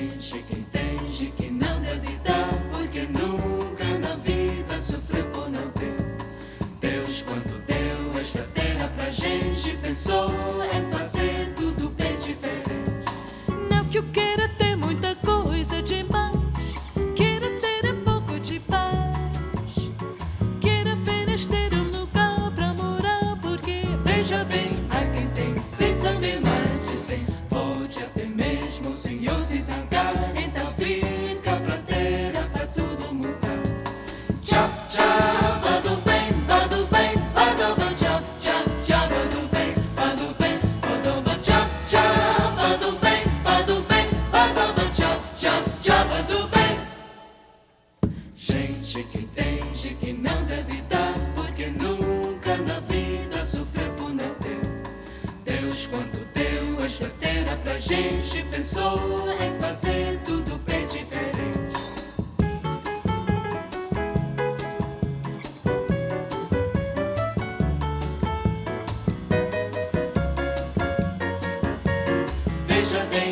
Gente que entende que não deve dar, porque nunca na vida sofreu por não ter. Deus, quando deu esta terra pra gente, pensou em fazer tudo bem diferente. Não que eu queira ter muita coisa demais, queira ter um pouco de paz, queira apenas ter um lugar pra morar, porque Veja bem, há quem tem sem saber mais de 100. Pode até mesmo o Senhor se zangar, então fica pra terra pra tudo mudar. Tchau, tchau, vá do bem, vá do bem, vá do bem, tchau, tchau, tchau, vá do bem, vá do bem, vá do bem, tchau, tchau, vá do bem, vá do bem, vá do bem, tchau, tchau, tchau, vá do bem. Gente que entende que não deve dar, porque nunca na vida sofreu por não ter. Deus, quando deu esta terra pra gente, pensou em fazer tudo bem diferente. Veja bem,